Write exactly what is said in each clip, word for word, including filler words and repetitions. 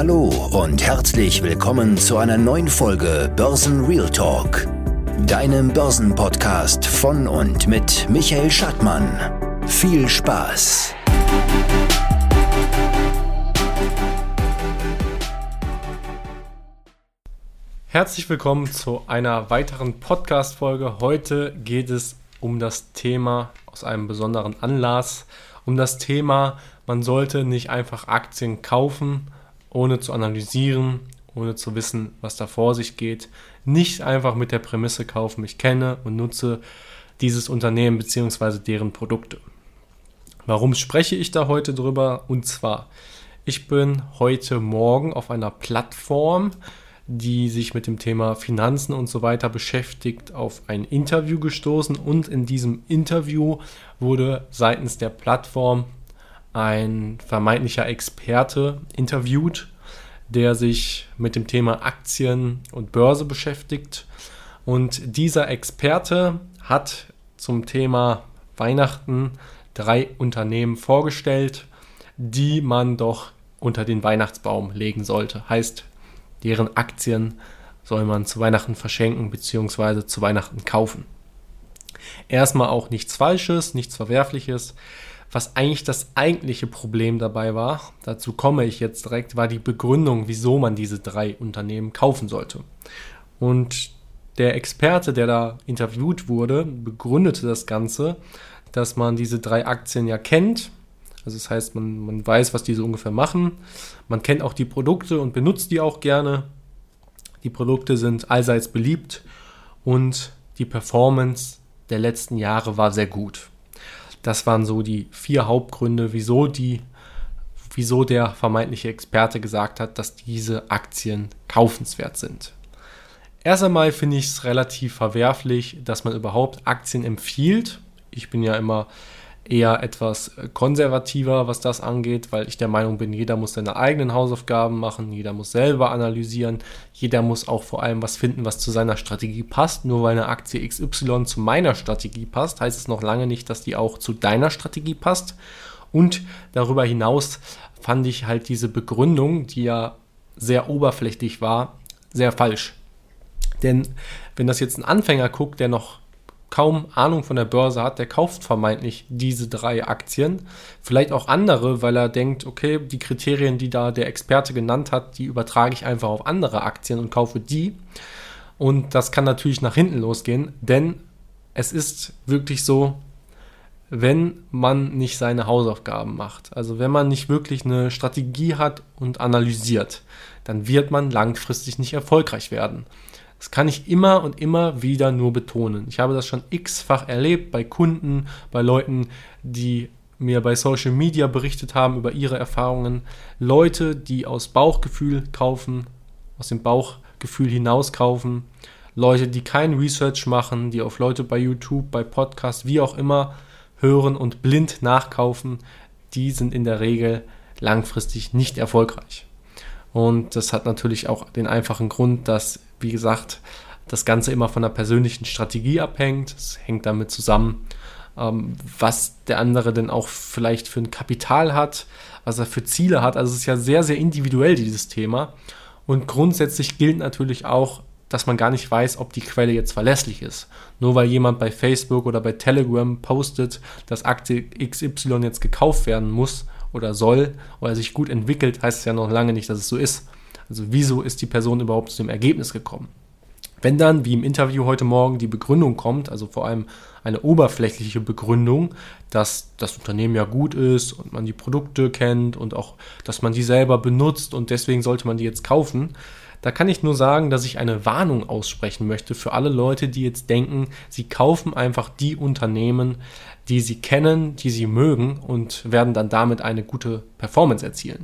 Hallo und herzlich willkommen zu einer neuen Folge Börsen Real Talk, deinem Börsenpodcast von und mit Michael Schattmann. Viel Spaß! Herzlich willkommen zu einer weiteren Podcast-Folge. Heute geht es um das Thema aus einem besonderen Anlass, um das Thema, man sollte nicht einfach Aktien kaufen, ohne zu analysieren, ohne zu wissen, was da vor sich geht. Nicht einfach mit der Prämisse kaufen, ich kenne und nutze dieses Unternehmen bzw. deren Produkte. Warum spreche ich da heute drüber? Und zwar, ich bin heute Morgen auf einer Plattform, die sich mit dem Thema Finanzen und so weiter beschäftigt, auf ein Interview gestoßen, und in diesem Interview wurde seitens der Plattform ein vermeintlicher Experte interviewt, der sich mit dem Thema Aktien und Börse beschäftigt. Und dieser Experte hat zum Thema Weihnachten drei Unternehmen vorgestellt, die man doch unter den Weihnachtsbaum legen sollte. Heißt, deren Aktien soll man zu Weihnachten verschenken bzw. zu Weihnachten kaufen. Erstmal auch nichts Falsches, nichts Verwerfliches. Was eigentlich das eigentliche Problem dabei war, dazu komme ich jetzt direkt, war die Begründung, wieso man diese drei Unternehmen kaufen sollte. Und der Experte, der da interviewt wurde, begründete das Ganze, dass man diese drei Aktien ja kennt. Also das heißt, man, man weiß, was die so ungefähr machen. Man kennt auch die Produkte und benutzt die auch gerne. Die Produkte sind allseits beliebt und die Performance der letzten Jahre war sehr gut. Das waren so die vier Hauptgründe, wieso, die, wieso der vermeintliche Experte gesagt hat, dass diese Aktien kaufenswert sind. Erst einmal finde ich es relativ verwerflich, dass man überhaupt Aktien empfiehlt. Ich bin ja immer eher etwas konservativer, was das angeht, weil ich der Meinung bin, jeder muss seine eigenen Hausaufgaben machen, jeder muss selber analysieren, jeder muss auch vor allem was finden, was zu seiner Strategie passt. Nur weil eine Aktie X Y zu meiner Strategie passt, heißt es noch lange nicht, dass die auch zu deiner Strategie passt. Und darüber hinaus fand ich halt diese Begründung, die ja sehr oberflächlich war, sehr falsch. Denn wenn das jetzt ein Anfänger guckt, der noch kaum Ahnung von der Börse hat, der kauft vermeintlich diese drei Aktien, vielleicht auch andere, weil er denkt, okay, die Kriterien, die da der Experte genannt hat, die übertrage ich einfach auf andere Aktien und kaufe die. Und das kann natürlich nach hinten losgehen, denn es ist wirklich so, wenn man nicht seine Hausaufgaben macht, also wenn man nicht wirklich eine Strategie hat und analysiert, dann wird man langfristig nicht erfolgreich werden. Das kann ich immer und immer wieder nur betonen. Ich habe das schon x-fach erlebt bei Kunden, bei Leuten, die mir bei Social Media berichtet haben über ihre Erfahrungen. Leute, die aus Bauchgefühl kaufen, aus dem Bauchgefühl hinaus kaufen. Leute, die kein Research machen, die auf Leute bei YouTube, bei Podcasts, wie auch immer hören und blind nachkaufen. Die sind in der Regel langfristig nicht erfolgreich. Und das hat natürlich auch den einfachen Grund, dass, wie gesagt, das Ganze immer von der persönlichen Strategie abhängt. Es hängt damit zusammen, ähm, was der andere denn auch vielleicht für ein Kapital hat, was er für Ziele hat. Also es ist ja sehr, sehr individuell, dieses Thema. Und grundsätzlich gilt natürlich auch, dass man gar nicht weiß, ob die Quelle jetzt verlässlich ist. Nur weil jemand bei Facebook oder bei Telegram postet, dass Aktie X Y jetzt gekauft werden muss oder soll oder sich gut entwickelt, heißt es ja noch lange nicht, dass es so ist. Also wieso ist die Person überhaupt zu dem Ergebnis gekommen? Wenn dann, wie im Interview heute Morgen, die Begründung kommt, also vor allem eine oberflächliche Begründung, dass das Unternehmen ja gut ist und man die Produkte kennt und auch, dass man die selber benutzt und deswegen sollte man die jetzt kaufen, da kann ich nur sagen, dass ich eine Warnung aussprechen möchte für alle Leute, die jetzt denken, sie kaufen einfach die Unternehmen, die sie kennen, die sie mögen und werden dann damit eine gute Performance erzielen.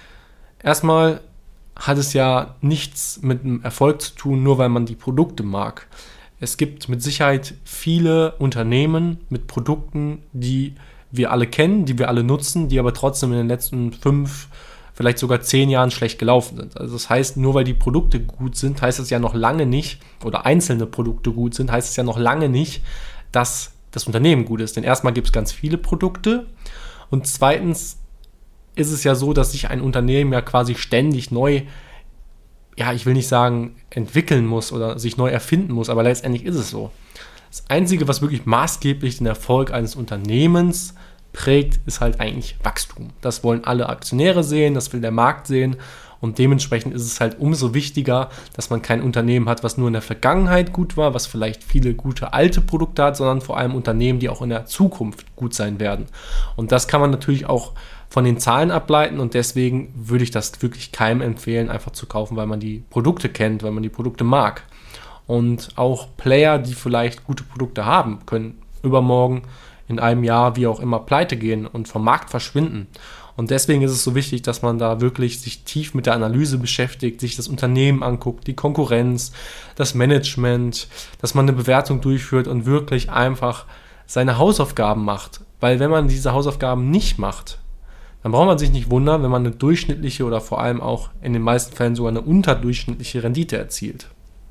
Erstmal hat es ja nichts mit einem Erfolg zu tun, nur weil man die Produkte mag. Es gibt mit Sicherheit viele Unternehmen mit Produkten, die wir alle kennen, die wir alle nutzen, die aber trotzdem in den letzten fünf, vielleicht sogar zehn Jahren schlecht gelaufen sind. Also das heißt, nur weil die Produkte gut sind, heißt es ja noch lange nicht, oder einzelne Produkte gut sind, heißt es ja noch lange nicht, dass das Unternehmen gut ist. Denn erstmal gibt es ganz viele Produkte und zweitens ist es ja so, dass sich ein Unternehmen ja quasi ständig neu, ja, ich will nicht sagen, entwickeln muss oder sich neu erfinden muss, aber letztendlich ist es so. Das Einzige, was wirklich maßgeblich den Erfolg eines Unternehmens prägt, ist halt eigentlich Wachstum. Das wollen alle Aktionäre sehen, das will der Markt sehen und dementsprechend ist es halt umso wichtiger, dass man kein Unternehmen hat, was nur in der Vergangenheit gut war, was vielleicht viele gute alte Produkte hat, sondern vor allem Unternehmen, die auch in der Zukunft gut sein werden. Und das kann man natürlich auch von den Zahlen ableiten und deswegen würde ich das wirklich keinem empfehlen, einfach zu kaufen, weil man die Produkte kennt, weil man die Produkte mag. Und auch Player, die vielleicht gute Produkte haben, können übermorgen in einem Jahr, wie auch immer, pleite gehen und vom Markt verschwinden. Und deswegen ist es so wichtig, dass man da wirklich sich tief mit der Analyse beschäftigt, sich das Unternehmen anguckt, die Konkurrenz, das Management, dass man eine Bewertung durchführt und wirklich einfach seine Hausaufgaben macht. Weil wenn man diese Hausaufgaben nicht macht, dann braucht man sich nicht wundern, wenn man eine durchschnittliche oder vor allem auch in den meisten Fällen sogar eine unterdurchschnittliche Rendite erzielt.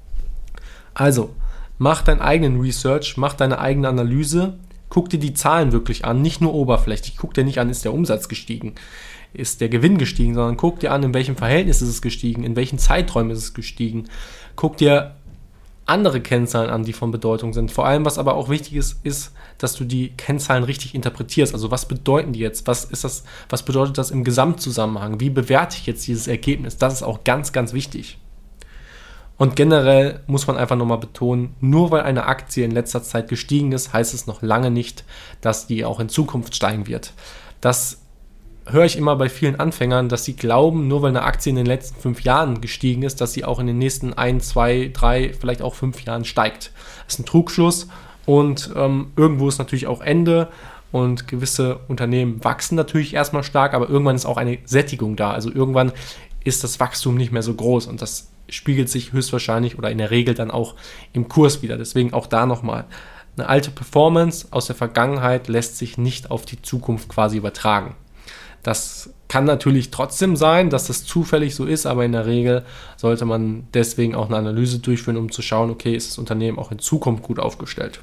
Also, mach deinen eigenen Research, mach deine eigene Analyse, guck dir die Zahlen wirklich an, nicht nur oberflächlich. Guck dir nicht an, ist der Umsatz gestiegen, ist der Gewinn gestiegen, sondern guck dir an, in welchem Verhältnis ist es gestiegen, in welchen Zeiträumen ist es gestiegen. Guck dir andere Kennzahlen an, die von Bedeutung sind. Vor allem, was aber auch wichtig ist, ist, dass du die Kennzahlen richtig interpretierst. Also was bedeuten die jetzt? Was ist das, was bedeutet das im Gesamtzusammenhang? Wie bewerte ich jetzt dieses Ergebnis? Das ist auch ganz, ganz wichtig. Und generell muss man einfach nochmal betonen, nur weil eine Aktie in letzter Zeit gestiegen ist, heißt es noch lange nicht, dass die auch in Zukunft steigen wird. Das höre ich immer bei vielen Anfängern, dass sie glauben, nur weil eine Aktie in den letzten fünf Jahren gestiegen ist, dass sie auch in den nächsten ein, zwei, drei, vielleicht auch fünf Jahren steigt. Das ist ein Trugschluss und ähm, irgendwo ist natürlich auch Ende und gewisse Unternehmen wachsen natürlich erstmal stark, aber irgendwann ist auch eine Sättigung da. Also irgendwann ist das Wachstum nicht mehr so groß und das spiegelt sich höchstwahrscheinlich oder in der Regel dann auch im Kurs wieder. Deswegen auch da nochmal. Eine alte Performance aus der Vergangenheit lässt sich nicht auf die Zukunft quasi übertragen. Das kann natürlich trotzdem sein, dass das zufällig so ist, aber in der Regel sollte man deswegen auch eine Analyse durchführen, um zu schauen, okay, ist das Unternehmen auch in Zukunft gut aufgestellt.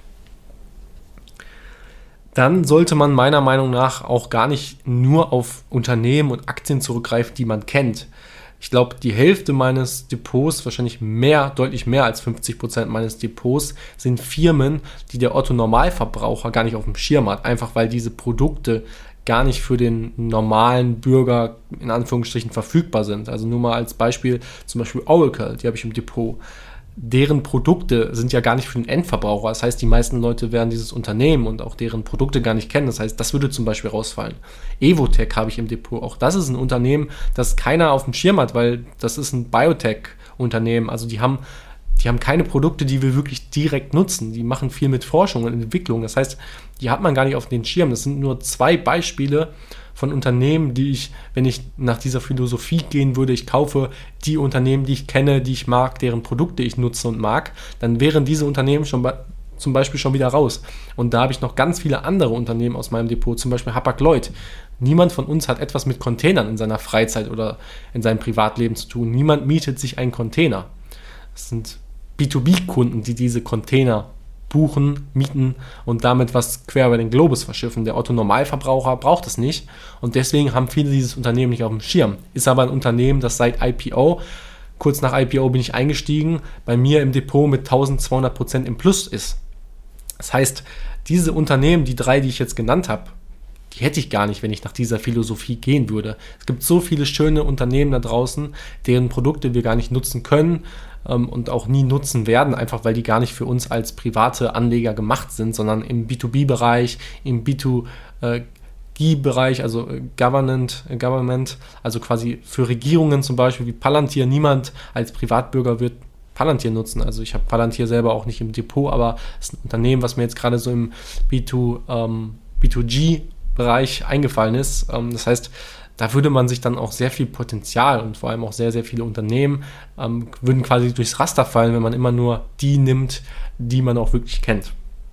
Dann sollte man meiner Meinung nach auch gar nicht nur auf Unternehmen und Aktien zurückgreifen, die man kennt. Ich glaube, die Hälfte meines Depots, wahrscheinlich mehr, deutlich mehr als fünfzig Prozent meines Depots, sind Firmen, die der Otto-Normalverbraucher gar nicht auf dem Schirm hat. Einfach weil diese Produkte gar nicht für den normalen Bürger in Anführungsstrichen verfügbar sind. Also nur mal als Beispiel, zum Beispiel Oracle, die habe ich im Depot. Deren Produkte sind ja gar nicht für den Endverbraucher. Das heißt, die meisten Leute werden dieses Unternehmen und auch deren Produkte gar nicht kennen. Das heißt, das würde zum Beispiel rausfallen. Evotec habe ich im Depot. Auch das ist ein Unternehmen, das keiner auf dem Schirm hat, weil das ist ein Biotech-Unternehmen. Also die haben, die haben keine Produkte, die wir wirklich direkt nutzen. Die machen viel mit Forschung und Entwicklung. Das heißt, die hat man gar nicht auf den Schirm. Das sind nur zwei Beispiele von Unternehmen, die ich, wenn ich nach dieser Philosophie gehen würde, ich kaufe die Unternehmen, die ich kenne, die ich mag, deren Produkte ich nutze und mag, dann wären diese Unternehmen schon bei, zum Beispiel schon wieder raus. Und da habe ich noch ganz viele andere Unternehmen aus meinem Depot, zum Beispiel Hapag-Lloyd. Niemand von uns hat etwas mit Containern in seiner Freizeit oder in seinem Privatleben zu tun. Niemand mietet sich einen Container. Das sind B zwei B-Kunden, die diese Container buchen, mieten und damit was quer über den Globus verschiffen. Der Otto-Normalverbraucher braucht es nicht und deswegen haben viele dieses Unternehmen nicht auf dem Schirm. Ist aber ein Unternehmen, das seit I P O, kurz nach I P O bin ich eingestiegen, bei mir im Depot mit eintausendzweihundert Prozent im Plus ist. Das heißt, diese Unternehmen, die drei, die ich jetzt genannt habe, die hätte ich gar nicht, wenn ich nach dieser Philosophie gehen würde. Es gibt so viele schöne Unternehmen da draußen, deren Produkte wir gar nicht nutzen können ähm, und auch nie nutzen werden, einfach weil die gar nicht für uns als private Anleger gemacht sind, sondern im B zwei B-Bereich, im B zwei G-Bereich, also Government, Government, also quasi für Regierungen zum Beispiel wie Palantir. Niemand als Privatbürger wird Palantir nutzen. Also ich habe Palantir selber auch nicht im Depot, aber es ist ein Unternehmen, was mir jetzt gerade so im B zwei, ähm, B zwei G-Bereich eingefallen ist. Ähm, das heißt, da würde man sich dann auch sehr viel Potenzial und vor allem auch sehr, sehr viele Unternehmen ähm, würden quasi durchs Raster fallen, wenn man immer nur die nimmt, die man auch wirklich kennt.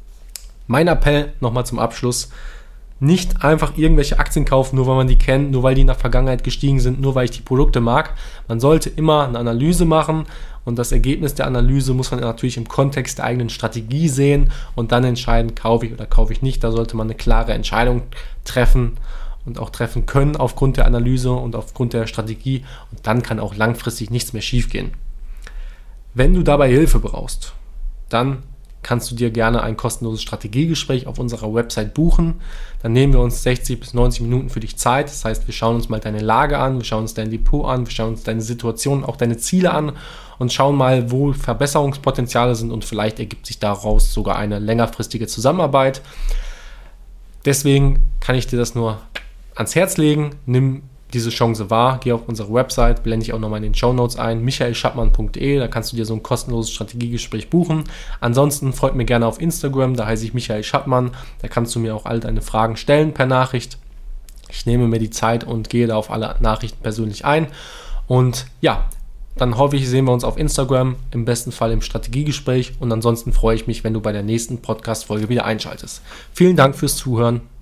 Mein Appell nochmal zum Abschluss: Nicht einfach irgendwelche Aktien kaufen, nur weil man die kennt, nur weil die in der Vergangenheit gestiegen sind, nur weil ich die Produkte mag. Man sollte immer eine Analyse machen und das Ergebnis der Analyse muss man natürlich im Kontext der eigenen Strategie sehen und dann entscheiden, kaufe ich oder kaufe ich nicht. Da sollte man eine klare Entscheidung treffen und auch treffen können aufgrund der Analyse und aufgrund der Strategie. Und dann kann auch langfristig nichts mehr schiefgehen. Wenn du dabei Hilfe brauchst, dann kannst du dir gerne ein kostenloses Strategiegespräch auf unserer Website buchen. Dann nehmen wir uns sechzig bis neunzig Minuten für dich Zeit. Das heißt, wir schauen uns mal deine Lage an, wir schauen uns dein Depot an, wir schauen uns deine Situation, auch deine Ziele an und schauen mal, wo Verbesserungspotenziale sind und vielleicht ergibt sich daraus sogar eine längerfristige Zusammenarbeit. Deswegen kann ich dir das nur ans Herz legen. Nimm diese Chance wahr, geh auf unsere Website, blende ich auch nochmal in den Shownotes ein, michael schattmann punkt de, da kannst du dir so ein kostenloses Strategiegespräch buchen. Ansonsten folgt mir gerne auf Instagram, da heiße ich Michael Schattmann, da kannst du mir auch all deine Fragen stellen per Nachricht. Ich nehme mir die Zeit und gehe da auf alle Nachrichten persönlich ein. Und ja, dann hoffe ich, sehen wir uns auf Instagram, im besten Fall im Strategiegespräch und ansonsten freue ich mich, wenn du bei der nächsten Podcast-Folge wieder einschaltest. Vielen Dank fürs Zuhören.